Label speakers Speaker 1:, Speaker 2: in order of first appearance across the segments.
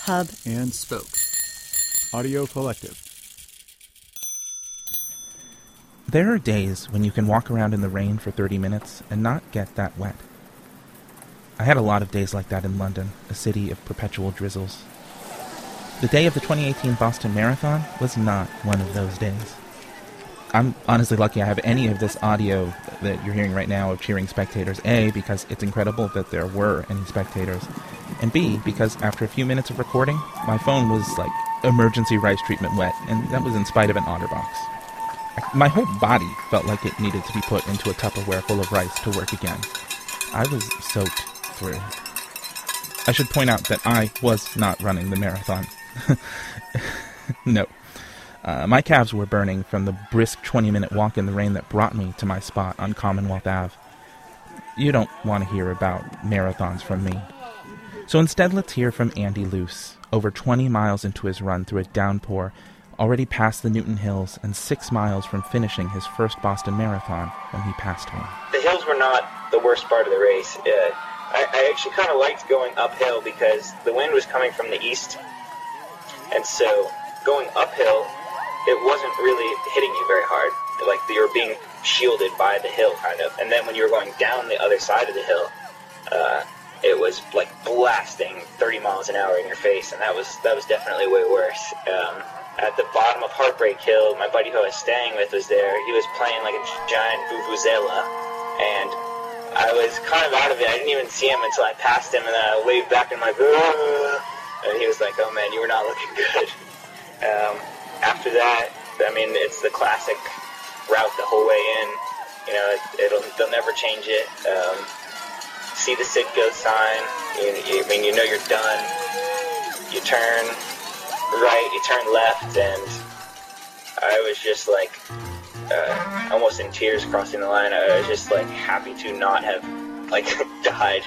Speaker 1: Hub,
Speaker 2: and Spoke. Audio Collective.
Speaker 3: There are days when you can walk around in the rain for 30 minutes and not get that wet. I had a lot of days like that in London, a city of perpetual drizzles. The day of the 2018 Boston Marathon was not one of those days. I'm honestly lucky I have any of this audio that you're hearing right now of cheering spectators. A, because it's incredible that there were any spectators. And B, because after a few minutes of recording, my phone was like emergency rice treatment wet, and that was in spite of an OtterBox. My whole body felt like it needed to be put into a Tupperware full of rice to work again. I was soaked through. I should point out that I was not running the marathon. No. My calves were burning from the brisk 20-minute walk in the rain that brought me to my spot on Commonwealth Ave. You don't want to hear about marathons from me. So instead, let's hear from Andy Luce, over 20 miles into his run through a downpour, already past the Newton Hills and 6 miles from finishing his first Boston Marathon when he passed home.
Speaker 4: The hills were not the worst part of the race. I actually kind of liked going uphill because the wind was coming from the east, and so going uphill, it wasn't really hitting you very hard. Like you were being shielded by the hill, kind of. And then when you were going down the other side of the hill, it was like blasting 30 miles an hour in your face, and that was definitely way worse. At the bottom of Heartbreak Hill, my buddy who I was staying with was there. He was playing like a giant vuvuzela, and I was kind of out of it. I didn't even see him until I passed him, and then I waved back and I'm like, "Ugh," and he was like, "Oh man, you were not looking good." After that, I mean, it's the classic route the whole way in. You know, they'll never change it. See the Sitco sign. You know you're done. You turn right, you turn left, and I was just like almost in tears crossing the line. I was just like happy to not have like died.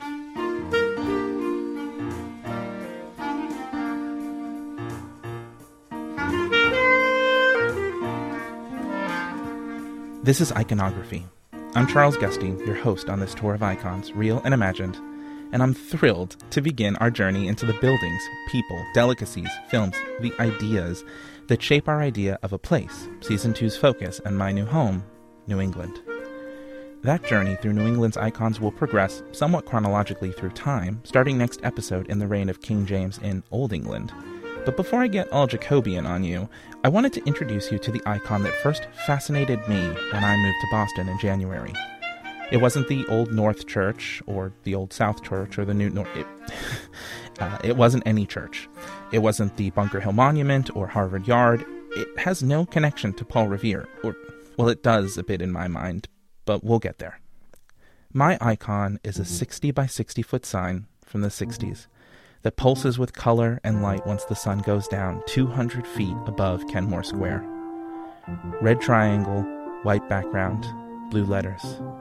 Speaker 3: This is Iconography. I'm Charles Gusty, your host on this tour of icons, real and imagined, and I'm thrilled to begin our journey into the buildings, people, delicacies, films, the ideas that shape our idea of a place, Season 2's focus, and my new home, New England. That journey through New England's icons will progress somewhat chronologically through time, starting next episode in the reign of King James in Old England. But before I get all Jacobian on you, I wanted to introduce you to the icon that first fascinated me when I moved to Boston in January. It wasn't the Old North Church, or the Old South Church, or the New North... It wasn't any church. It wasn't the Bunker Hill Monument, or Harvard Yard. It has no connection to Paul Revere, or... well, it does a bit in my mind, but we'll get there. My icon is a 60 by 60 foot sign from the 60s. That pulses with color and light once the sun goes down 200 feet above Kenmore Square. Red triangle, white background, blue letters,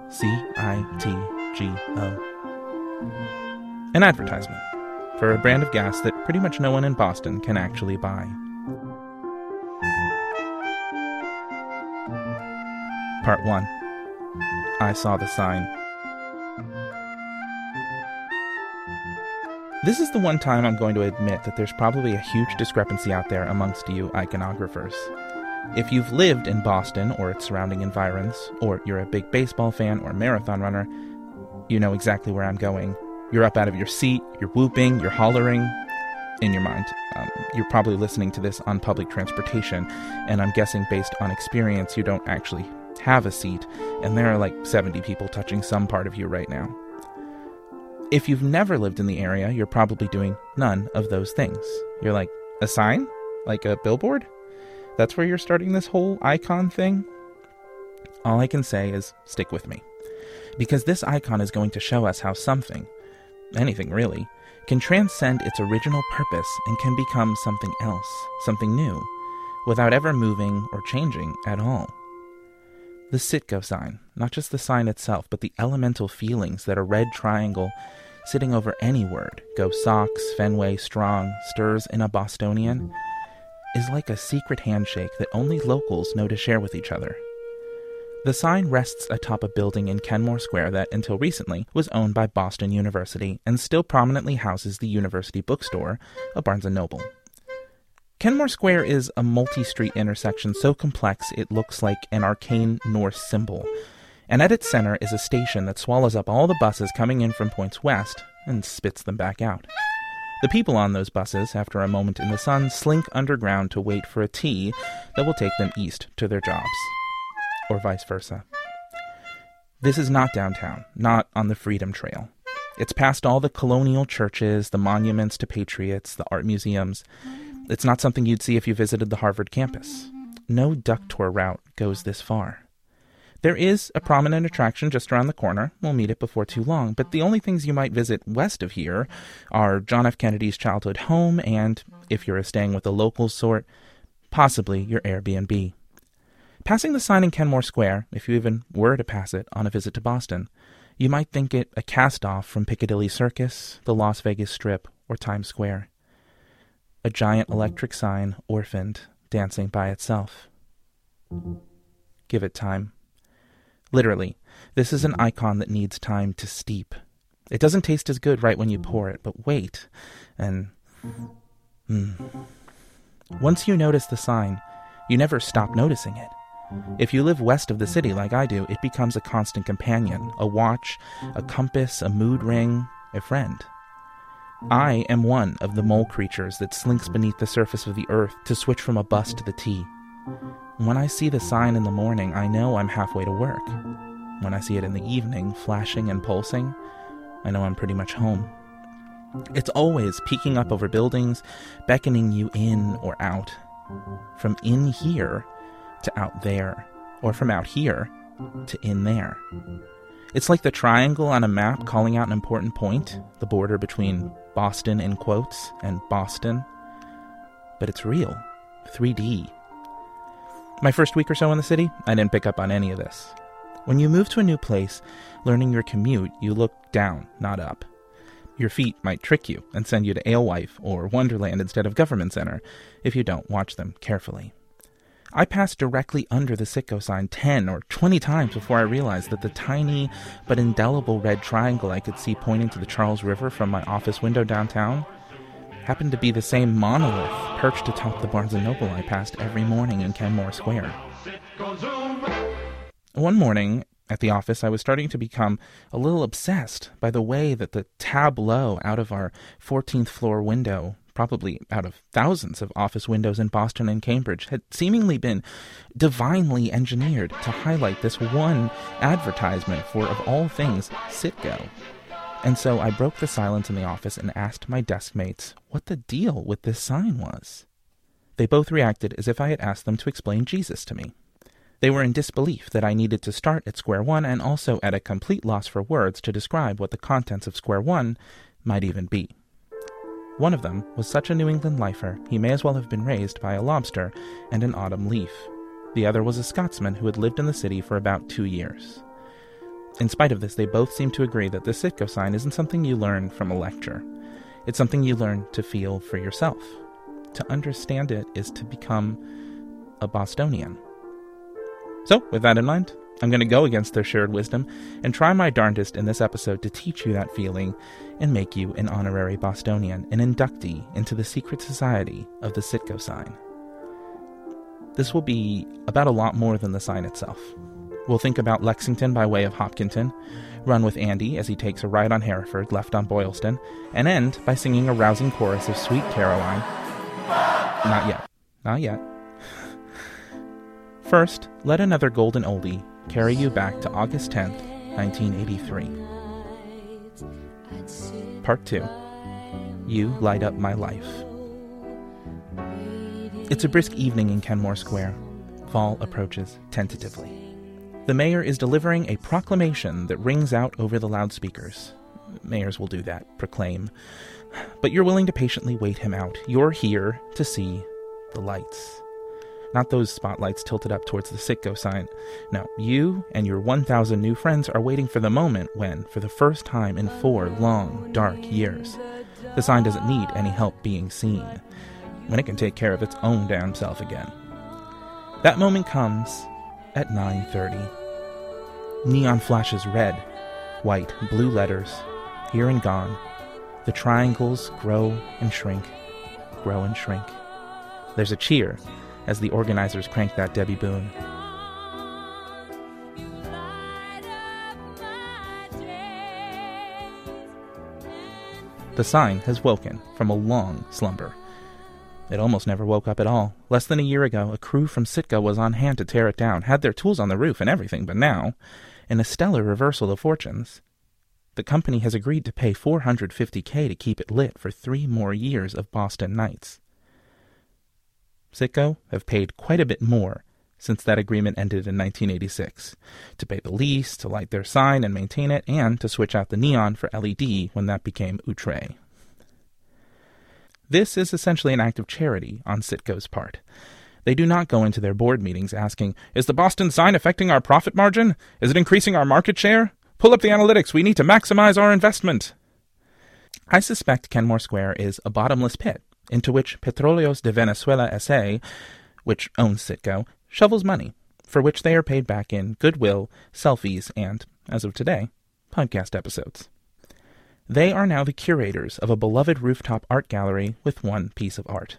Speaker 3: CITGO. An advertisement for a brand of gas that pretty much no one in Boston can actually buy. Part 1. I saw the sign. This is the one time I'm going to admit that there's probably a huge discrepancy out there amongst you iconographers. If you've lived in Boston or its surrounding environs, or you're a big baseball fan or marathon runner, you know exactly where I'm going. You're up out of your seat, you're whooping, you're hollering. In your mind, you're probably listening to this on public transportation, and I'm guessing based on experience you don't actually have a seat, and there are like 70 people touching some part of you right now. If you've never lived in the area, you're probably doing none of those things. You're like, a sign? Like a billboard? That's where you're starting this whole icon thing? All I can say is stick with me. Because this icon is going to show us how something, anything really, can transcend its original purpose and can become something else, something new, without ever moving or changing at all. The Sitco sign, not just the sign itself, but the elemental feelings that a red triangle sitting over any word, Go Sox, Fenway, Strong, stirs in a Bostonian, is like a secret handshake that only locals know to share with each other. The sign rests atop a building in Kenmore Square that, until recently, was owned by Boston University and still prominently houses the University Bookstore, a Barnes & Noble. Kenmore Square is a multi-street intersection so complex it looks like an arcane Norse symbol, and at its center is a station that swallows up all the buses coming in from points west and spits them back out. The people on those buses, after a moment in the sun, slink underground to wait for a T that will take them east to their jobs. Or vice versa. This is not downtown, not on the Freedom Trail. It's past all the colonial churches, the monuments to patriots, the art museums. It's not something you'd see if you visited the Harvard campus. No duck tour route goes this far. There is a prominent attraction just around the corner. We'll meet it before too long, but the only things you might visit west of here are John F. Kennedy's childhood home and, if you're staying with the local sort, possibly your Airbnb. Passing the sign in Kenmore Square, if you even were to pass it on a visit to Boston, you might think it a cast-off from Piccadilly Circus, the Las Vegas Strip, or Times Square. A giant electric sign, orphaned, dancing by itself. Give it time. Literally, this is an icon that needs time to steep. It doesn't taste as good right when you pour it, but wait, and... Once you notice the sign, you never stop noticing it. If you live west of the city like I do, it becomes a constant companion, a watch, a compass, a mood ring, a friend. I am one of the mole creatures that slinks beneath the surface of the earth to switch from a bus to the T. When I see the sign in the morning, I know I'm halfway to work. When I see it in the evening, flashing and pulsing, I know I'm pretty much home. It's always peeking up over buildings, beckoning you in or out. From in here to out there, or from out here to in there. It's like the triangle on a map calling out an important point, the border between Boston in quotes and Boston. But it's real, 3D. My first week or so in the city, I didn't pick up on any of this. When you move to a new place, learning your commute, you look down, not up. Your feet might trick you and send you to Alewife or Wonderland instead of Government Center if you don't watch them carefully. I passed directly under the Citgo sign 10 or 20 times before I realized that the tiny but indelible red triangle I could see pointing to the Charles River from my office window downtown happened to be the same monolith perched atop the Barnes & Noble I passed every morning in Kenmore Square. One morning at the office, I was starting to become a little obsessed by the way that the tableau out of our 14th floor window, probably out of thousands of office windows in Boston and Cambridge, had seemingly been divinely engineered to highlight this one advertisement for, of all things, Citgo. And so I broke the silence in the office and asked my desk mates what the deal with this sign was. They both reacted as if I had asked them to explain Jesus to me. They were in disbelief that I needed to start at square one and also at a complete loss for words to describe what the contents of square one might even be. One of them was such a New England lifer, he may as well have been raised by a lobster and an autumn leaf. The other was a Scotsman who had lived in the city for about 2 years. In spite of this, they both seemed to agree that the Citgo sign isn't something you learn from a lecture. It's something you learn to feel for yourself. To understand it is to become a Bostonian. So, with that in mind, I'm going to go against their shared wisdom and try my darndest in this episode to teach you that feeling and make you an honorary Bostonian, an inductee into the secret society of the Citgo sign. This will be about a lot more than the sign itself. We'll think about Lexington by way of Hopkinton, run with Andy as he takes a ride on Hereford, left on Boylston, and end by singing a rousing chorus of Sweet Caroline. Not yet. Not yet. First, let another golden oldie carry you back to August 10th, 1983. Part 2. You Light Up My Life. It's a brisk evening in Kenmore Square. Fall approaches tentatively. The mayor is delivering a proclamation that rings out over the loudspeakers. Mayors will do that, proclaim. But you're willing to patiently wait him out. You're here to see the lights. Not those spotlights tilted up towards the Citgo sign. No, you and your 1,000 new friends are waiting for the moment when, for the first time in 4 long, dark years, the sign doesn't need any help being seen, when it can take care of its own damn self again. That moment comes at 9:30. Neon flashes red, white, blue letters, here and gone. The triangles grow and shrink, grow and shrink. There's a cheer as the organizers crank that Debbie Boone. The sign has woken from a long slumber. It almost never woke up at all. Less than a year ago, a crew from Sitka was on hand to tear it down, had their tools on the roof and everything, but now, in a stellar reversal of fortunes, the company has agreed to pay $450K to keep it lit for 3 more years of Boston nights. Citgo have paid quite a bit more since that agreement ended in 1986, to pay the lease, to light their sign and maintain it, and to switch out the neon for LED when that became outre. This is essentially an act of charity on Citgo's part. They do not go into their board meetings asking, "Is the Boston sign affecting our profit margin? Is it increasing our market share? Pull up the analytics, we need to maximize our investment." I suspect Kenmore Square is a bottomless pit into which Petróleos de Venezuela S.A., which owns Citgo, shovels money, for which they are paid back in goodwill, selfies, and, as of today, podcast episodes. They are now the curators of a beloved rooftop art gallery with one piece of art.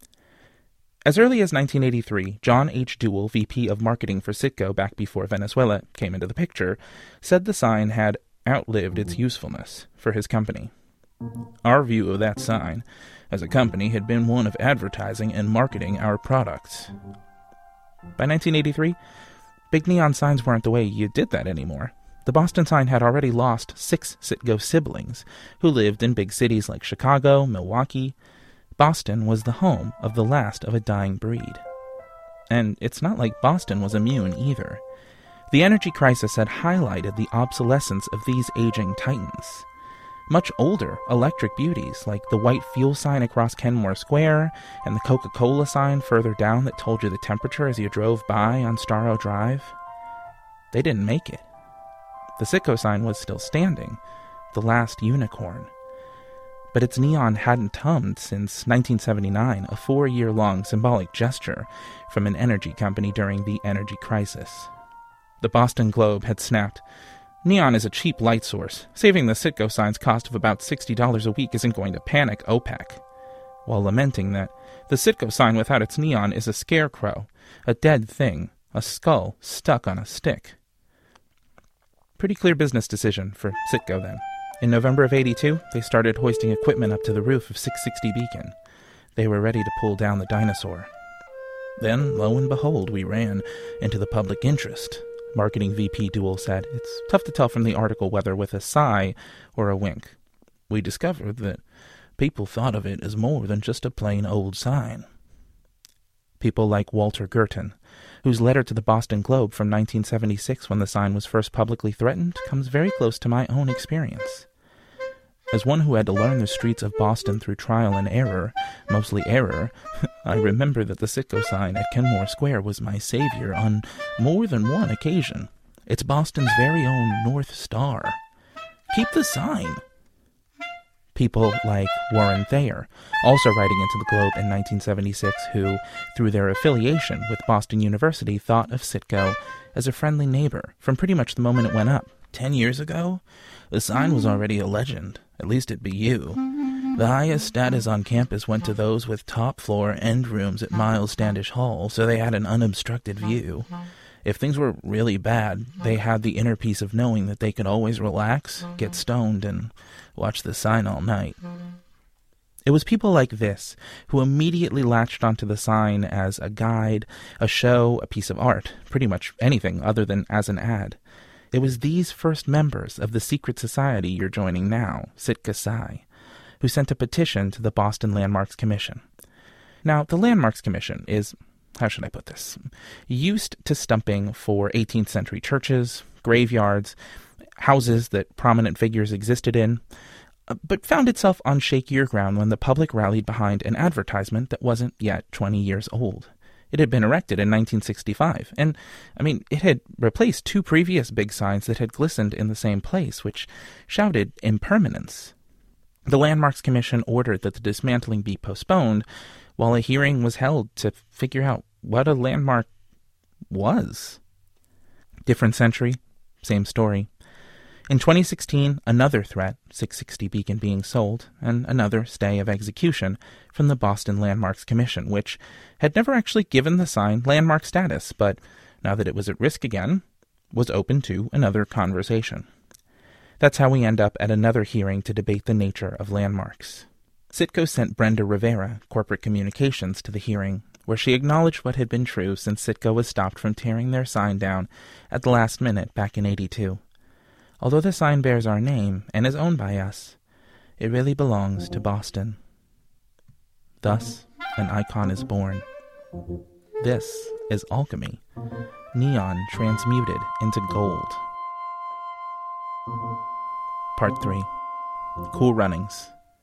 Speaker 3: As early as 1983, John H. Dewell, VP of Marketing for Citgo back before Venezuela came into the picture, said the sign had outlived its usefulness for his company. Our view of that sign as a company had been one of advertising and marketing our products. By 1983, big neon signs weren't the way you did that anymore. The Boston sign had already lost 6 Citgo siblings who lived in big cities like Chicago, Milwaukee. Boston was the home of the last of a dying breed. And it's not like Boston was immune either. The energy crisis had highlighted the obsolescence of these aging titans. Much older electric beauties like the white fuel sign across Kenmore Square and the Coca-Cola sign further down that told you the temperature as you drove by on Starro Drive. They didn't make it. The Citgo sign was still standing, the last unicorn. But its neon hadn't hummed since 1979, a 4-year-long symbolic gesture from an energy company during the energy crisis. The Boston Globe had snapped, "Neon is a cheap light source. Saving the Citgo sign's cost of about $60 a week isn't going to panic OPEC," while lamenting that the Citgo sign without its neon is a scarecrow, a dead thing, a skull stuck on a stick. Pretty clear business decision for Citgo then. In November of '82, they started hoisting equipment up to the roof of 660 Beacon. They were ready to pull down the dinosaur. Then, lo and behold, we ran into the public interest, Marketing VP Dewell said. It's tough to tell from the article whether with a sigh or a wink. We discovered that people thought of it as more than just a plain old sign. People like Walter Gurton, whose letter to the Boston Globe from 1976 when the sign was first publicly threatened comes very close to my own experience. As one who had to learn the streets of Boston through trial and error, mostly error, I remember that the Citgo sign at Kenmore Square was my savior on more than one occasion. It's Boston's very own North Star. Keep the sign. People like Warren Thayer, also writing into the Globe in 1976, who, through their affiliation with Boston University, thought of Citgo as a friendly neighbor from pretty much the moment it went up. 10 years ago, the sign was already a legend. At least at BU. The highest status on campus went to those with top-floor end rooms at Miles Standish Hall, so they had an unobstructed view. If things were really bad, they had the inner peace of knowing that they could always relax, get stoned, and watch the sign all night. It was people like this who immediately latched onto the sign as a guide, a show, a piece of art, pretty much anything other than as an ad. It was these first members of the secret society you're joining now, Sitka Psi, who sent a petition to the Boston Landmarks Commission. Now, the Landmarks Commission is, how should I put this, used to stumping for 18th century churches, graveyards, houses that prominent figures existed in, but found itself on shakier ground when the public rallied behind an advertisement that wasn't yet 20 years old. It had been erected in 1965, and, it had replaced 2 previous big signs that had glistened in the same place, which shouted impermanence. The Landmarks Commission ordered that the dismantling be postponed, while a hearing was held to figure out what a landmark was. Different century, same story. In 2016, another threat, 660 Beacon being sold, and another stay of execution from the Boston Landmarks Commission, which had never actually given the sign landmark status, but now that it was at risk again, was open to another conversation. That's how we end up at another hearing to debate the nature of landmarks. Citgo sent Brenda Rivera, Corporate Communications, to the hearing, where she acknowledged what had been true since Citgo was stopped from tearing their sign down at the last minute back in '82. Although the sign bears our name and is owned by us, it really belongs to Boston. Thus, an icon is born. This is alchemy, neon transmuted into gold. Part 3. Cool Runnings.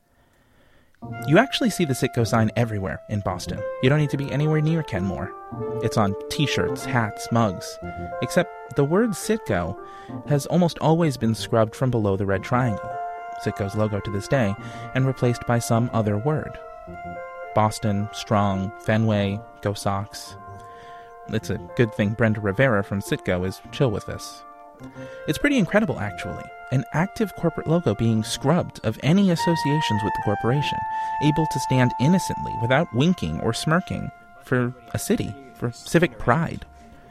Speaker 3: You actually see the Citgo sign everywhere in Boston. You don't need to be anywhere near Kenmore. It's on t-shirts, hats, mugs. Except the word Citgo has almost always been scrubbed from below the red triangle, Citgo's logo to this day, and replaced by some other word. Boston, Strong, Fenway, Go Sox. It's a good thing Brenda Rivera from Citgo is chill with this. It's pretty incredible, actually. An active corporate logo being scrubbed of any associations with the corporation, able to stand innocently without winking or smirking for a city, for civic pride.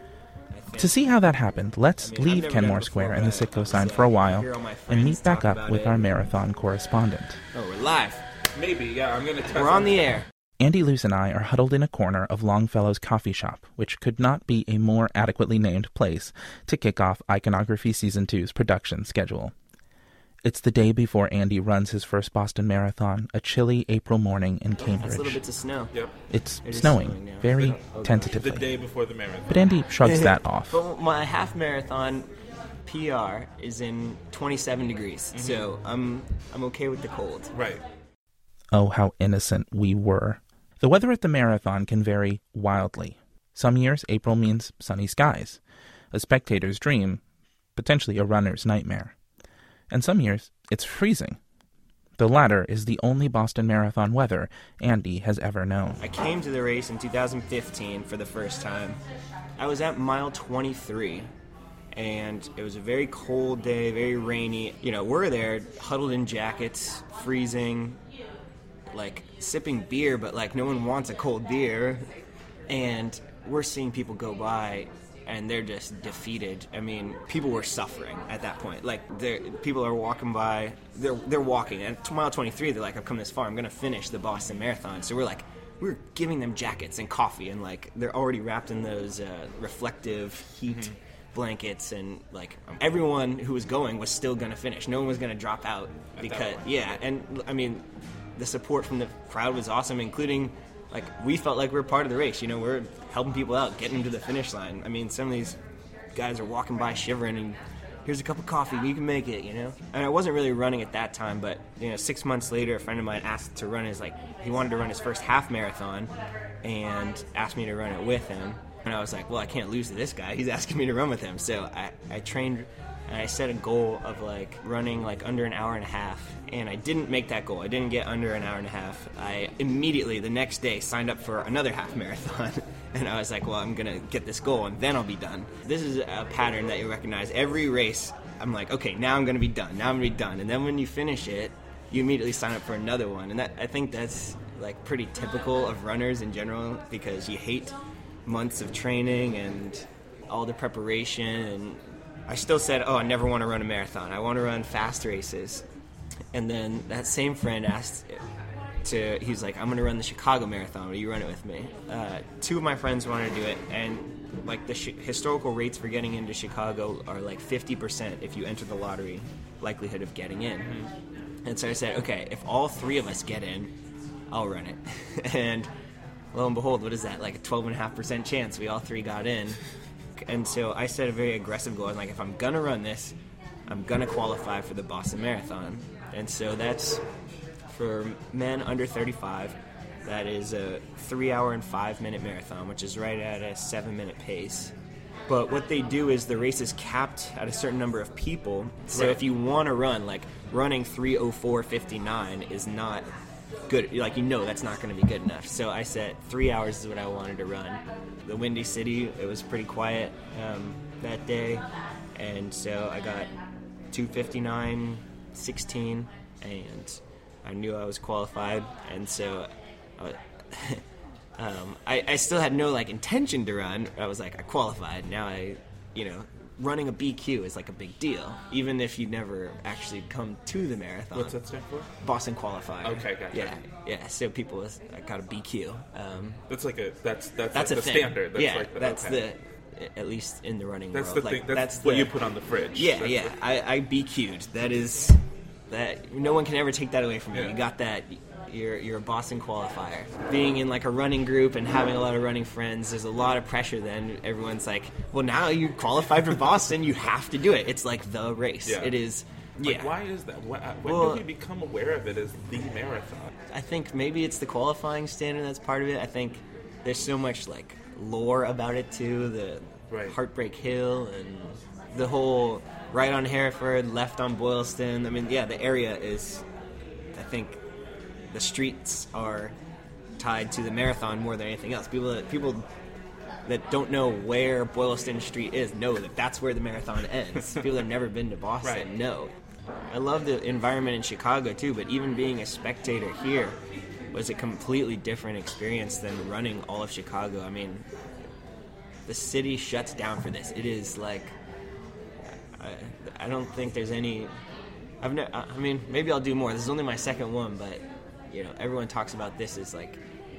Speaker 3: To see how that happened, let's leave Kenmore Square and the Citgo sign for a while and meet back up with our marathon correspondent.
Speaker 1: Oh, we're live.
Speaker 5: Maybe, yeah, I'm going to test.
Speaker 1: We're on the air.
Speaker 3: Andy Luce and I are huddled in a corner of Longfellow's coffee shop, which could not be a more adequately named place to kick off Iconography Season 2's production schedule. It's the day before Andy runs his first Boston Marathon, a chilly April morning in Cambridge.
Speaker 1: It's little bits of snow.
Speaker 5: Yep.
Speaker 3: It's snowing, very tentatively.
Speaker 5: The day before the marathon.
Speaker 3: But Andy shrugs that off.
Speaker 1: But my half marathon PR is in 27 degrees, so I'm okay with the cold.
Speaker 5: Right.
Speaker 3: Oh, how innocent we were. The weather at the marathon can vary wildly. Some years, April means sunny skies, a spectator's dream, potentially a runner's nightmare. And some years, it's freezing. The latter is the only Boston Marathon weather Andy has ever known.
Speaker 1: I came to the race in 2015 for the first time. I was at mile 23, and it was a very cold day, very rainy. You know, we're there huddled in jackets, freezing, like sipping beer, but like no one wants a cold beer. And we're seeing people go by and they're just defeated. I mean, people were suffering at that point. Like, people are walking by, they're walking, and at mile 23, they're like, I've come this far, I'm going to finish the Boston Marathon. So we're giving them jackets and coffee, and like, they're already wrapped in those reflective heat blankets, and like, everyone who was going was still going to finish. No one was going to drop out because, yeah, and I mean, the support from the crowd was awesome, including, like, we felt like we were part of the race. You know, we're helping people out, getting them to the finish line. I mean, some of these guys are walking by shivering, and here's a cup of coffee, you can make it, you know? And I wasn't really running at that time, but, you know, 6 months later, a friend of mine asked to run he wanted to run his first half marathon, and asked me to run it with him. And I was like, well, I can't lose to this guy. He's asking me to run with him. So I trained, and I set a goal of, like, running, like, under an hour and a half. And I didn't make that goal. I didn't get under an hour and a half. I immediately, the next day, signed up for another half marathon. And I was like, well, I'm going to get this goal, and then I'll be done. This is a pattern that you recognize. Every race, I'm like, okay, now I'm going to be done. Now I'm going to be done. And then when you finish it, you immediately sign up for another one. And I think that's, like, pretty typical of runners in general, because you hate months of training and all the preparation. And I still said, I never want to run a marathon. I want to run fast races. And then that same friend he's like, I'm going to run the Chicago Marathon. Will you run it with me? 2 of my friends wanted to do it, and like the historical rates for getting into Chicago are like 50% if you enter the lottery likelihood of getting in. And so I said, okay, if all 3 of us get in, I'll run it. And lo and behold, what is that? Like a 12.5% chance we all 3 got in. And so I set a very aggressive goal. I'm like, if I'm going to run this, I'm going to qualify for the Boston Marathon. And so that's for men under 35. That is a 3-hour and 5-minute marathon, which is right at a 7-minute pace. But what they do is the race is capped at a certain number of people. So if you want to run, like running 3:04:59 is not good. Like, you know that's not going to be good enough. So I said 3 hours is what I wanted to run. The Windy City, it was pretty quiet that day. And so I got 2:59.16, and I knew I was qualified, and so I still had no intention to run. I was I qualified. Now running a BQ is a big deal, even if you never actually come to the marathon.
Speaker 5: What's that stand for?
Speaker 1: Boston Qualifier.
Speaker 5: Okay, gotcha.
Speaker 1: Yeah. So people got a BQ.
Speaker 5: That's
Speaker 1: that's
Speaker 5: the
Speaker 1: a thing.
Speaker 5: standard. That's
Speaker 1: at least in the running
Speaker 5: that's
Speaker 1: world.
Speaker 5: The thing. That's what you put on the fridge.
Speaker 1: Yeah. I BQ'd. That no one can ever take that away from you.
Speaker 5: Yeah.
Speaker 1: You got that. You're a Boston qualifier. Being in a running group and having a lot of running friends, there's a lot of pressure then. Everyone's well, now you qualified for Boston, you have to do it. It's the race.
Speaker 5: Yeah.
Speaker 1: It is. Yeah.
Speaker 5: Why is that? When do we become aware of it as the marathon?
Speaker 1: I think maybe it's the qualifying standard that's part of it. I think there's so much lore about it too. The Heartbreak Hill and the whole right on Hereford, left on Boylston. I mean, yeah, the area is, I think, the streets are tied to the marathon more than anything else. People that don't know where Boylston Street is know that that's where the marathon ends. People that have never been to Boston know. I love the environment in Chicago too, but even being a spectator here was a completely different experience than running all of Chicago. I mean, the city shuts down for this. It is I don't think there's any. I mean, maybe I'll do more. This is only my second one, but everyone talks about this as the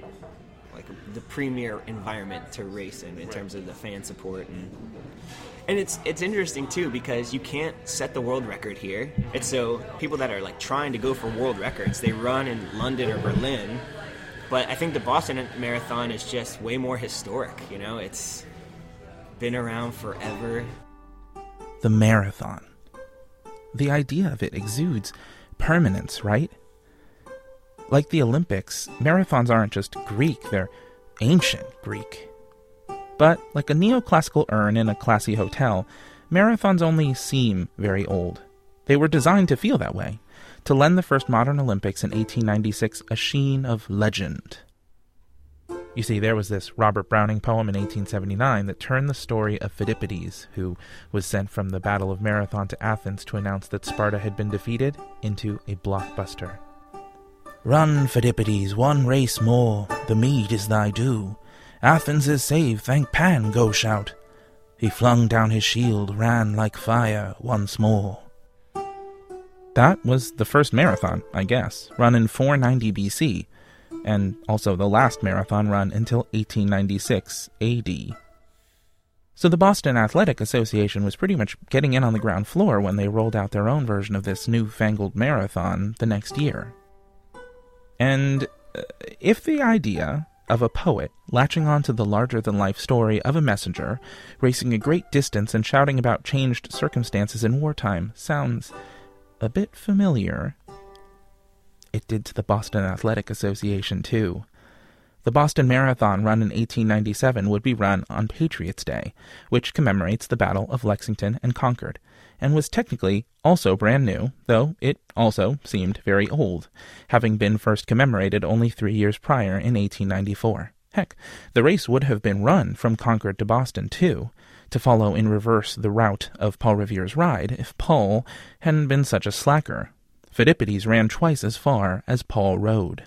Speaker 1: premier environment to race in terms of the fan support, and it's interesting too because you can't set the world record here. It's so people that are trying to go for world records, they run in London or Berlin, but I think the Boston Marathon is just way more historic. It's been around forever.
Speaker 3: The marathon. The idea of it exudes permanence, right? Like the Olympics, marathons aren't just Greek, they're ancient Greek. But like a neoclassical urn in a classy hotel, marathons only seem very old. They were designed to feel that way, to lend the first modern Olympics in 1896 a sheen of legend. You see, there was this Robert Browning poem in 1879 that turned the story of Phidippides, who was sent from the Battle of Marathon to Athens to announce that Sparta had been defeated, into a blockbuster. Run, Phidippides, one race more, the meed is thy due. Athens is saved, thank Pan, go shout. He flung down his shield, ran like fire once more. That was the first marathon, I guess, run in 490 BC, and also the last marathon run until 1896 AD. So the Boston Athletic Association was pretty much getting in on the ground floor when they rolled out their own version of this newfangled marathon the next year. And if the idea of a poet latching onto the larger-than-life story of a messenger, racing a great distance and shouting about changed circumstances in wartime sounds a bit familiar, it did to the Boston Athletic Association, too. The Boston Marathon, run in 1897, would be run on Patriots' Day, which commemorates the Battle of Lexington and Concord, and was technically also brand new, though it also seemed very old, having been first commemorated only 3 years prior in 1894. Heck, the race would have been run from Concord to Boston, too, to follow in reverse the route of Paul Revere's ride, if Paul hadn't been such a slacker. Phidippides ran twice as far as Paul rode.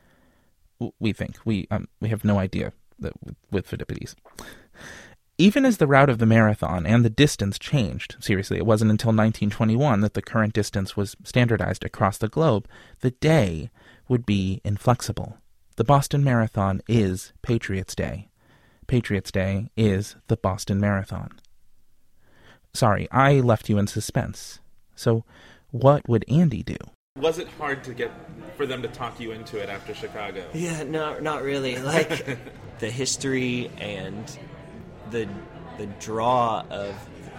Speaker 3: We think. We have no idea with Phidippides. Even as the route of the marathon and the distance changed, seriously, it wasn't until 1921 that the current distance was standardized across the globe, the day would be inflexible. The Boston Marathon is Patriots' Day. Patriots' Day is the Boston Marathon. Sorry, I left you in suspense. So, what would Andy do?
Speaker 5: Was it hard for them to talk you into it after Chicago?
Speaker 1: Yeah, no, not really. The history and the draw of,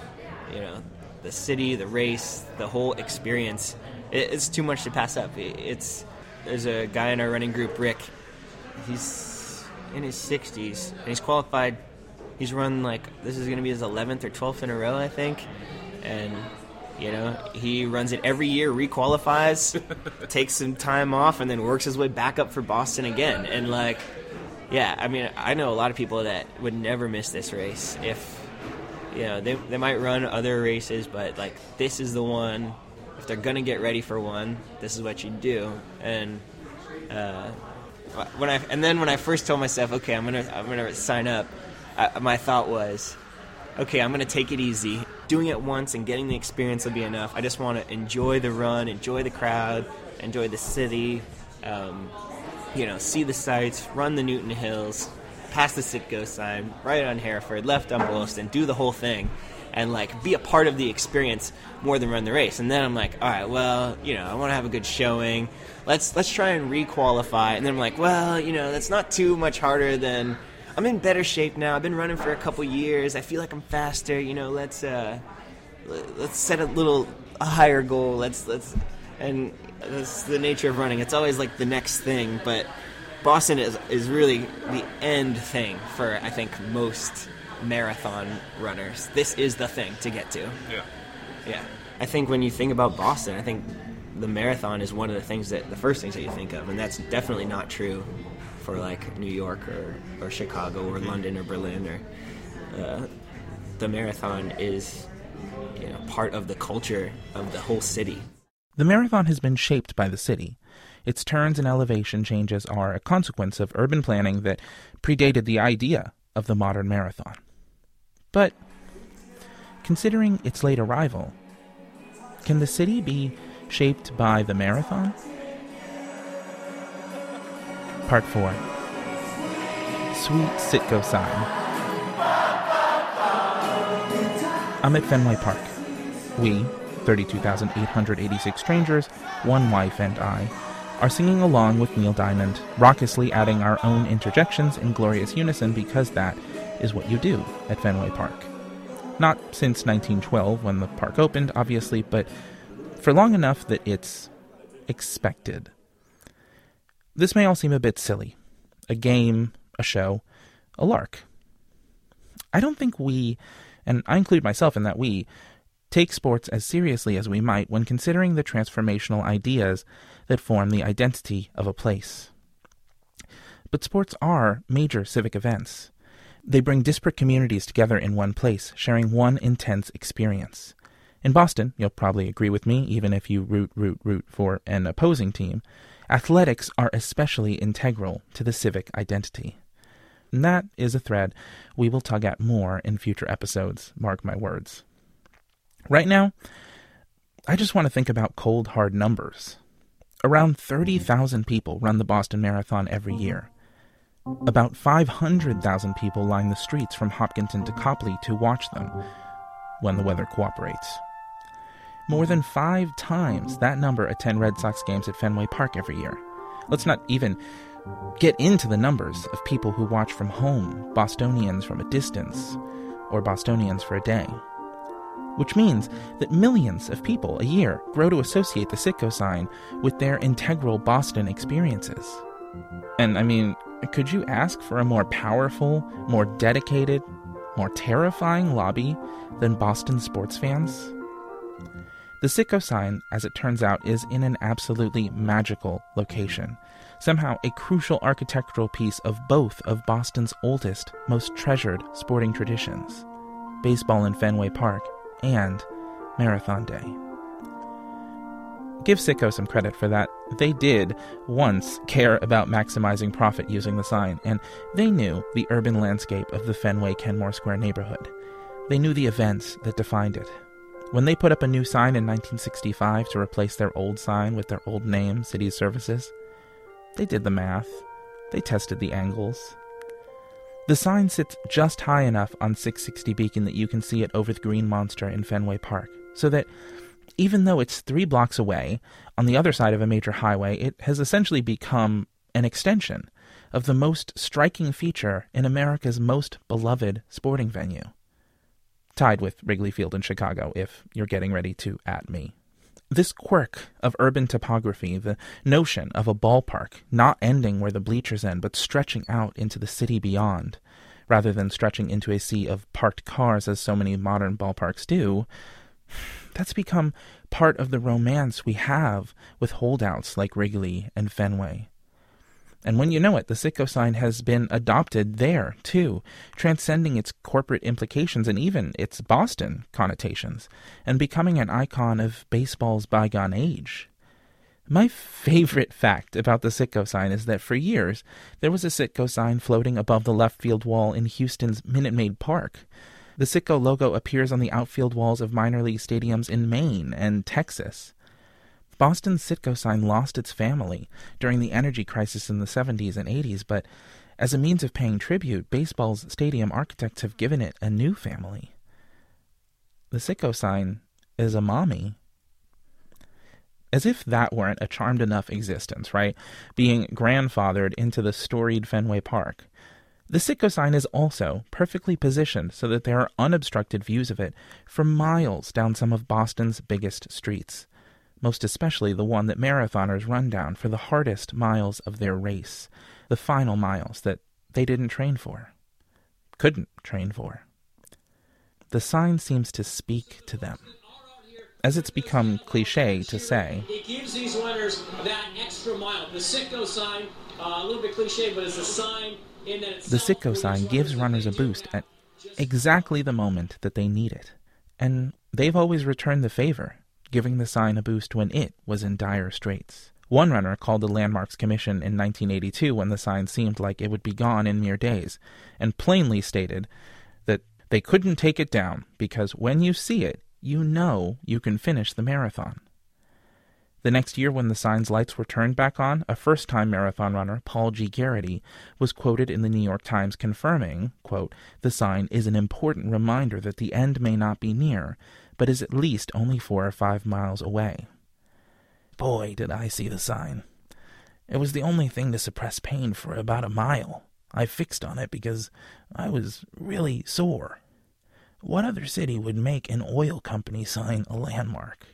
Speaker 1: the city, the race, the whole experience, it's too much to pass up. There's a guy in our running group, Rick. He's in his 60s, and he's qualified. He's run, this is going to be his 11th or 12th in a row, I think. And he runs it every year, requalifies, takes some time off, and then works his way back up for Boston again. And, I know a lot of people that would never miss this race if they might run other races, but like this is the one. If they're gonna get ready for one, this is what you do. And when I first told myself, okay, I'm gonna sign up, my thought was, okay, I'm gonna take it easy. Doing it once and getting the experience will be enough. I just want to enjoy the run, enjoy the crowd, enjoy the city, see the sights, run the Newton Hills, pass the Citgo sign, right on Hereford, left on Boylston, do the whole thing, and like be a part of the experience more than run the race. And then I'm like, all right, well, I want to have a good showing. Let's try and re-qualify. And then I'm like, well, that's not too much harder than. I'm in better shape now. I've been running for a couple years. I feel like I'm faster. Let's set a higher goal. And that's the nature of running. It's always like the next thing. But Boston is really the end thing for, I think, most marathon runners. This is the thing to get to. Yeah. I think when you think about Boston, I think the marathon is one of the first things that you think of, and that's definitely not true for like New York or Chicago or London or Berlin or the marathon is part of the culture of the whole city.
Speaker 3: The marathon has been shaped by the city. Its turns and elevation changes are a consequence of urban planning that predated the idea of the modern marathon. But considering its late arrival, can the city be shaped by the marathon? Part 4. Sweet Citgo sign. I'm at Fenway Park. We, 32,886 strangers, one wife and I, are singing along with Neil Diamond, raucously adding our own interjections in glorious unison because that is what you do at Fenway Park. Not since 1912 when the park opened, obviously, but for long enough that it's expected. This may all seem a bit silly. A game, a show, a lark. I don't think we, and I include myself in that we, take sports as seriously as we might when considering the transformational ideas that form the identity of a place. But sports are major civic events. They bring disparate communities together in one place, sharing one intense experience. In Boston, you'll probably agree with me, even if you root for an opposing team, athletics are especially integral to the civic identity. And that is a thread we will tug at more in future episodes, mark my words. Right now, I just want to think about cold, hard numbers. Around 30,000 people run the Boston Marathon every year. About 500,000 people line the streets from Hopkinton to Copley to watch them, when the weather cooperates. More than 5 times that number attend Red Sox games at Fenway Park every year. Let's not even get into the numbers of people who watch from home, Bostonians from a distance, or Bostonians for a day. Which means that millions of people a year grow to associate the Citgo sign with their integral Boston experiences. And I mean, could you ask for a more powerful, more dedicated, more terrifying lobby than Boston sports fans? The Citgo sign, as it turns out, is in an absolutely magical location, somehow a crucial architectural piece of both of Boston's oldest, most treasured sporting traditions, baseball in Fenway Park and Marathon Day. Give Citgo some credit for that. They did once care about maximizing profit using the sign, and they knew the urban landscape of the Fenway Kenmore Square neighborhood. They knew the events that defined it. When they put up a new sign in 1965 to replace their old sign with their old name, City Services, they did the math. They tested the angles. The sign sits just high enough on 660 Beacon that you can see it over the Green Monster in Fenway Park, so that even though it's 3 blocks away, on the other side of a major highway, it has essentially become an extension of the most striking feature in America's most beloved sporting venue. Tied with Wrigley Field in Chicago, if you're getting ready to at me. This quirk of urban topography, the notion of a ballpark not ending where the bleachers end, but stretching out into the city beyond, rather than stretching into a sea of parked cars as so many modern ballparks do, that's become part of the romance we have with holdouts like Wrigley and Fenway. And when you know it, the Citgo sign has been adopted there, too, transcending its corporate implications and even its Boston connotations, and becoming an icon of baseball's bygone age. My favorite fact about the Citgo sign is that for years, there was a Citgo sign floating above the left field wall in Houston's Minute Maid Park. The Citgo logo appears on the outfield walls of minor league stadiums in Maine and Texas. Boston's Citgo sign lost its family during the energy crisis in the 70s and 80s, but as a means of paying tribute, baseball's stadium architects have given it a new family. The Citgo sign is a mommy. As if that weren't a charmed enough existence, right? Being grandfathered into the storied Fenway Park. The Citgo sign is also perfectly positioned so that there are unobstructed views of it for miles down some of Boston's biggest streets. Most especially the one that marathoners run down for the hardest miles of their race, the final miles that they didn't train for, couldn't train for. The sign seems to speak to them. As it's become cliche to say,
Speaker 6: it gives these runners that extra mile. The Citgo sign, a little bit cliche, but it's a sign in that itself.
Speaker 3: The Citgo sign gives runners a boost at exactly the moment that they need it. And they've always returned the favor, giving the sign a boost when it was in dire straits. One runner called the Landmarks Commission in 1982 when the sign seemed like it would be gone in mere days, and plainly stated that they couldn't take it down because when you see it, you know you can finish the marathon. The next year when the sign's lights were turned back on, a first-time marathon runner, Paul G. Garrity, was quoted in the New York Times confirming, quote, "The sign is an important reminder that the end may not be near, but is at least only 4 or 5 miles away." Boy, did I see the sign. It was the only thing to suppress pain for about a mile. I fixed on it because I was really sore. What other city would make an oil company sign a landmark?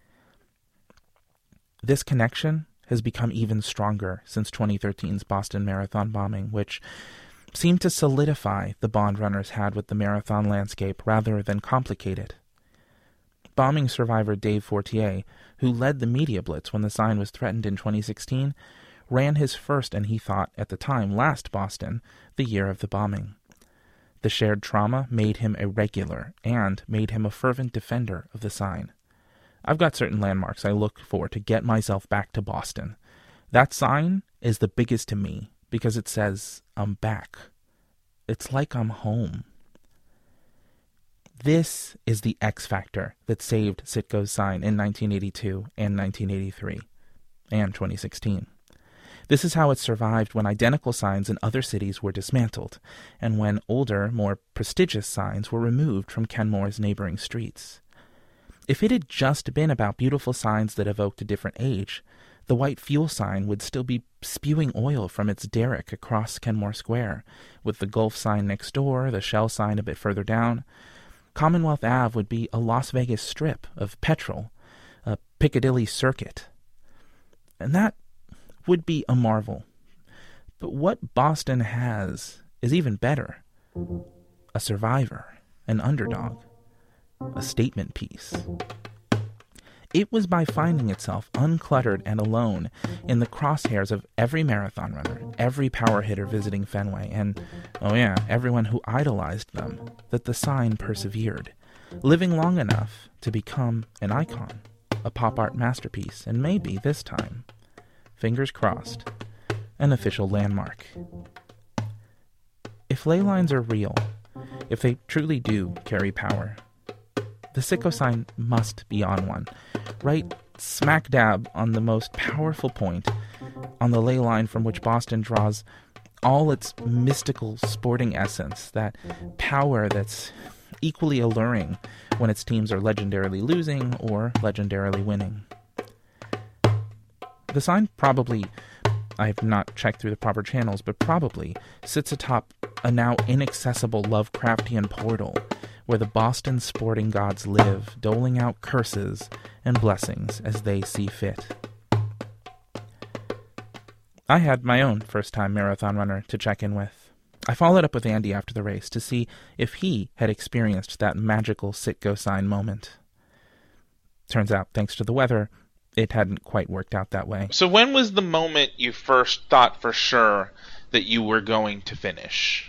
Speaker 3: This connection has become even stronger since 2013's Boston Marathon bombing, which seemed to solidify the bond runners had with the marathon landscape rather than complicate it. Bombing survivor Dave Fortier, who led the media blitz when the sign was threatened in 2016, ran his first and he thought, at the time, last Boston, the year of the bombing. The shared trauma made him a regular and made him a fervent defender of the sign. I've got certain landmarks I look for to get myself back to Boston. That sign is the biggest to me because it says, I'm back. It's like I'm home. This is the X factor that saved Citgo's sign in 1982 and 1983 and 2016. This is how it survived when identical signs in other cities were dismantled, and when older, more prestigious signs were removed from Kenmore's neighboring streets. If it had just been about beautiful signs that evoked a different age, the white fuel sign would still be spewing oil from its derrick across Kenmore Square, with the Gulf sign next door, the Shell sign a bit further down. Commonwealth Ave would be a Las Vegas strip of petrol, a Piccadilly circuit. And that would be a marvel. But what Boston has is even better. A survivor, an underdog, a statement piece. It was by finding itself uncluttered and alone in the crosshairs of every marathon runner, every power hitter visiting Fenway, and, everyone who idolized them, that the sign persevered, living long enough to become an icon, a pop art masterpiece, and maybe, this time, fingers crossed, an official landmark. If ley lines are real, if they truly do carry power, the Citgo sign must be on one, right smack dab on the most powerful point on the ley line from which Boston draws all its mystical sporting essence, that power that's equally alluring when its teams are legendarily losing or legendarily winning. The sign probably, I have not checked through the proper channels, but probably sits atop a now inaccessible Lovecraftian portal where the Boston sporting gods live, doling out curses and blessings as they see fit. I had my own first-time marathon runner to check in with. I followed up with Andy after the race to see if he had experienced that magical Citgo sign moment. Turns out, thanks to the weather, it hadn't quite worked out that way.
Speaker 7: So when was the moment you first thought for sure that you were going to finish?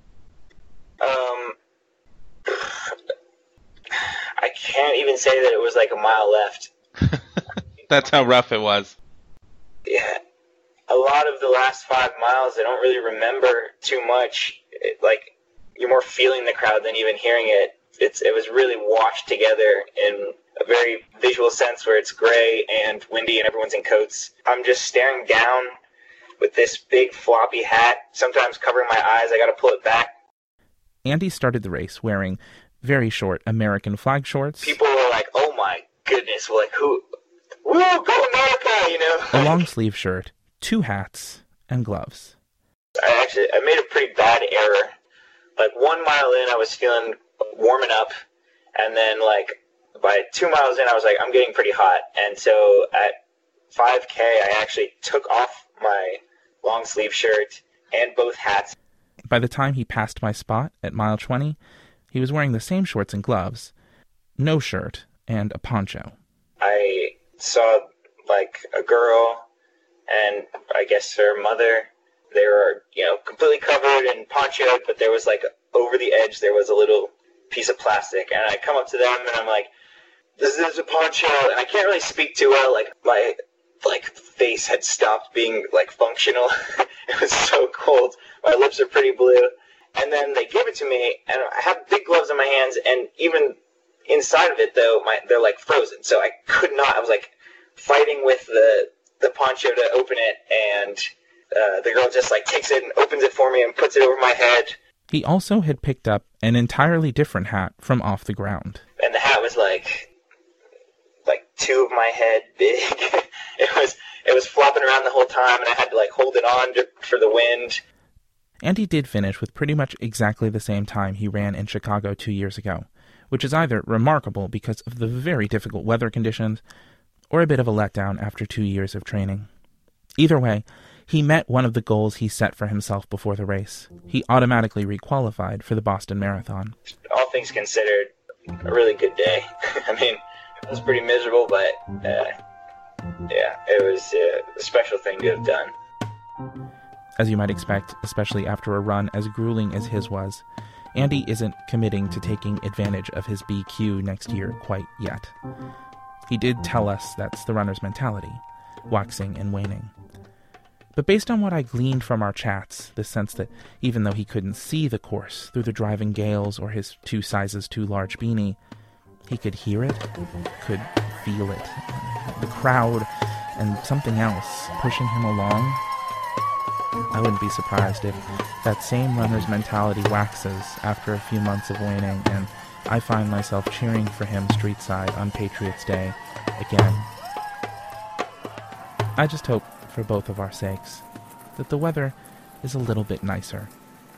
Speaker 4: I can't even say that it was like a mile left.
Speaker 7: That's how rough it was.
Speaker 4: Yeah. A lot of the last 5 miles, I don't really remember too much. You're more feeling the crowd than even hearing it. It was really washed together in a very visual sense where it's gray and windy and everyone's in coats. I'm just staring down with this big floppy hat, sometimes covering my eyes. I got to pull it back.
Speaker 3: Andy started the race wearing very short American flag shorts.
Speaker 4: People were like, oh my goodness, who? Woo, go America,
Speaker 3: A long sleeve shirt, 2 hats, and gloves.
Speaker 4: I made a pretty bad error. 1 mile in, I was feeling warming up, and then by 2 miles in, I was like, I'm getting pretty hot. And so at 5K, I actually took off my long sleeve shirt and both hats.
Speaker 3: By the time he passed my spot at mile 20, he was wearing the same shorts and gloves, no shirt, and a poncho.
Speaker 4: I saw a girl and I guess her mother. They were, completely covered and ponchoed, but there was over the edge, there was a little piece of plastic. And I come up to them and I'm like, this is a poncho. And I can't really speak too well. My face had stopped being functional. It was so cold. My lips are pretty blue. And then they give it to me, and I have big gloves on my hands, and even inside of it, though, they're frozen. So I could not. I was fighting with the poncho to open it, and the girl just takes it and opens it for me and puts it over my head.
Speaker 3: He also had picked up an entirely different hat from off the ground.
Speaker 4: And the hat was like 2 of my head big. It was flopping around the whole time, and I had to hold it on for the wind.
Speaker 3: Andy did finish with pretty much exactly the same time he ran in Chicago 2 years ago, which is either remarkable because of the very difficult weather conditions, or a bit of a letdown after 2 years of training. Either way, he met one of the goals he set for himself before the race. He automatically requalified for the Boston Marathon.
Speaker 4: All things considered, a really good day. I mean, it was pretty miserable, but it was a special thing to have done.
Speaker 3: As you might expect, especially after a run as grueling as his was, Andy isn't committing to taking advantage of his BQ next year quite yet. He did tell us that's the runner's mentality, waxing and waning. But based on what I gleaned from our chats, the sense that even though he couldn't see the course through the driving gales or his 2 sizes too large beanie, he could hear it, could feel it, the crowd, and something else pushing him along. I wouldn't be surprised if that same runner's mentality waxes after a few months of waning and I find myself cheering for him streetside on Patriots' Day again. I just hope, for both of our sakes, that the weather is a little bit nicer.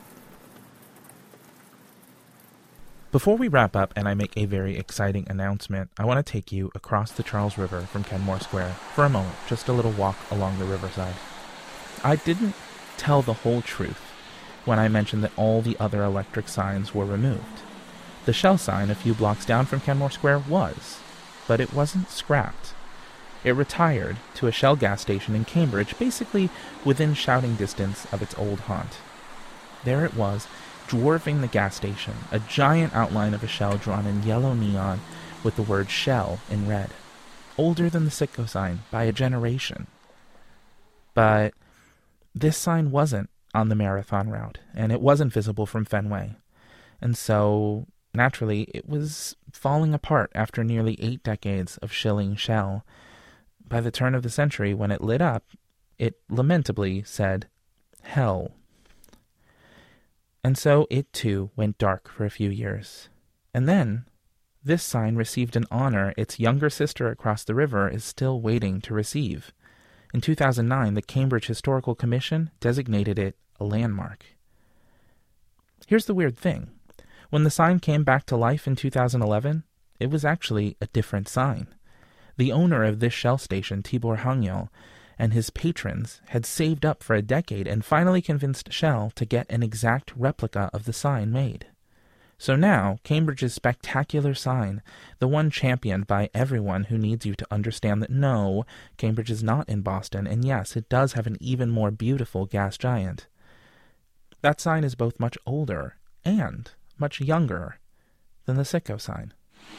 Speaker 3: Before we wrap up and I make a very exciting announcement, I want to take you across the Charles River from Kenmore Square for a moment, just a little walk along the riverside. I didn't tell the whole truth when I mentioned that all the other electric signs were removed. The Shell sign a few blocks down from Kenmore Square was, but it wasn't scrapped. It retired to a Shell gas station in Cambridge, basically within shouting distance of its old haunt. There it was, dwarfing the gas station, a giant outline of a Shell drawn in yellow neon with the word Shell in red. Older than the Citgo sign by a generation. But this sign wasn't on the marathon route, and it wasn't visible from Fenway. And so, naturally, it was falling apart after nearly 8 decades of shilling Shell. By the turn of the century, when it lit up, it lamentably said, Hell. And so it, too, went dark for a few years. And then, this sign received an honor its younger sister across the river is still waiting to receive. In 2009, the Cambridge Historical Commission designated it a landmark. Here's the weird thing. When the sign came back to life in 2011, it was actually a different sign. The owner of this Shell station, Tibor Hangyal, and his patrons had saved up for a decade and finally convinced Shell to get an exact replica of the sign made. So now, Cambridge's spectacular sign, the one championed by everyone who needs you to understand that no, Cambridge is not in Boston, and yes, it does have an even more beautiful gas giant. That sign is both much older and much younger than the Citgo sign.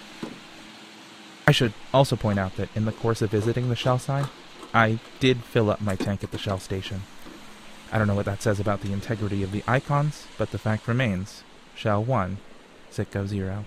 Speaker 3: I should also point out that in the course of visiting the Shell sign, I did fill up my tank at the Shell station. I don't know what that says about the integrity of the icons, but the fact remains, Shell 1, Citgo 0.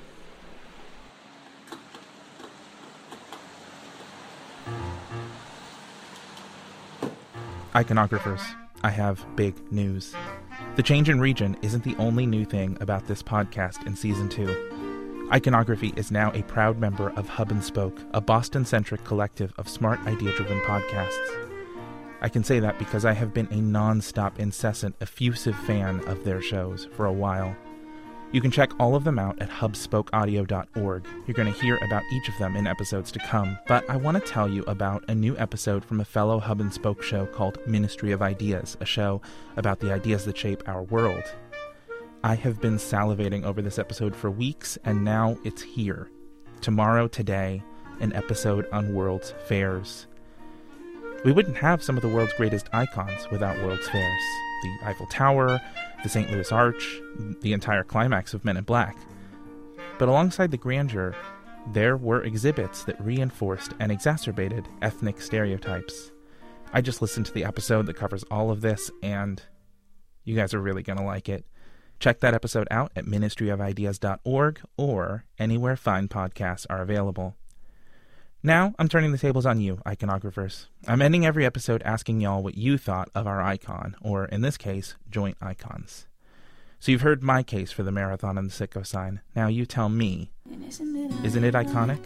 Speaker 3: Iconographers, I have big news. The change in region isn't the only new thing about this podcast in Season 2. Iconography is now a proud member of Hub and Spoke, a Boston-centric collective of smart, idea-driven podcasts. I can say that because I have been a non-stop, incessant, effusive fan of their shows for a while. You can check all of them out at hubspokeaudio.org. You're going to hear about each of them in episodes to come, but I want to tell you about a new episode from a fellow Hub and Spoke show called Ministry of Ideas, a show about the ideas that shape our world. I have been salivating over this episode for weeks, and now it's here. Tomorrow, today, an episode on World's Fairs. We wouldn't have some of the world's greatest icons without World's Fairs. The Eiffel Tower, the St. Louis Arch, the entire climax of Men in Black. But alongside the grandeur, there were exhibits that reinforced and exacerbated ethnic stereotypes. I just listened to the episode that covers all of this, and you guys are really going to like it. Check that episode out at ministryofideas.org or anywhere fine podcasts are available. Now, I'm turning the tables on you, iconographers. I'm ending every episode asking y'all what you thought of our icon, or in this case, joint icons. So you've heard my case for the marathon and the Citgo sign. Now you tell me, isn't it iconic?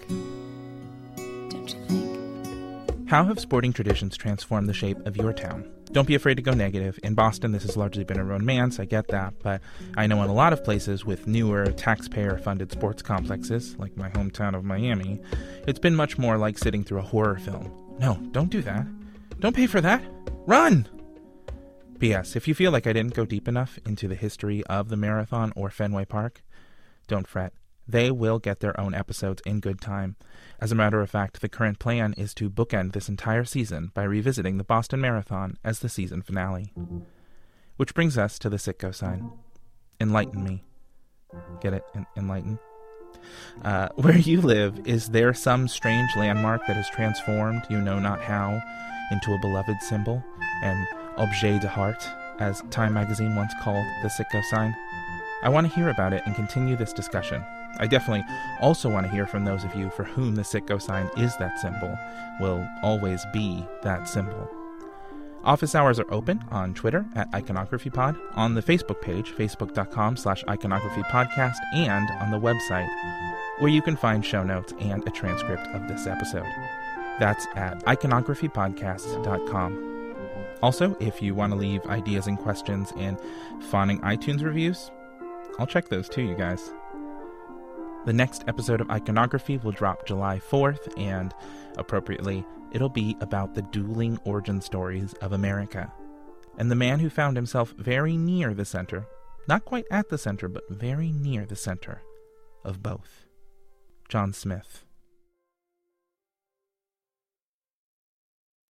Speaker 8: Don't you think?
Speaker 3: How have sporting traditions transformed the shape of your town? Don't be afraid to go negative. In Boston, this has largely been a romance, I get that, but I know in a lot of places with newer, taxpayer-funded sports complexes, like my hometown of Miami, it's been much more like sitting through a horror film. No, don't do that. Don't pay for that. Run! P.S. If you feel like I didn't go deep enough into the history of the marathon or Fenway Park, don't fret. They will get their own episodes in good time. As a matter of fact, the current plan is to bookend this entire season by revisiting the Boston Marathon as the season finale. Which brings us to the Citgo sign. Enlighten me. Get it? Enlighten? Where you live, is there some strange landmark that has transformed, you know not how, into a beloved symbol, an objet de heart, as Time magazine once called the Citgo sign? I want to hear about it and continue this discussion. I definitely also want to hear from those of you for whom the Citgo sign is that symbol, will always be that symbol. Office hours are open on Twitter at IconographyPod, on the Facebook page, facebook.com/iconographypodcast, and on the website, where you can find show notes and a transcript of this episode. That's at iconographypodcast.com. Also, if you want to leave ideas and questions and fawning iTunes reviews, I'll check those too, you guys. The next episode of Iconography will drop July 4th, and, appropriately, it'll be about the dueling origin stories of America, and the man who found himself very near the center, not quite at the center, but very near the center of both, John Smith.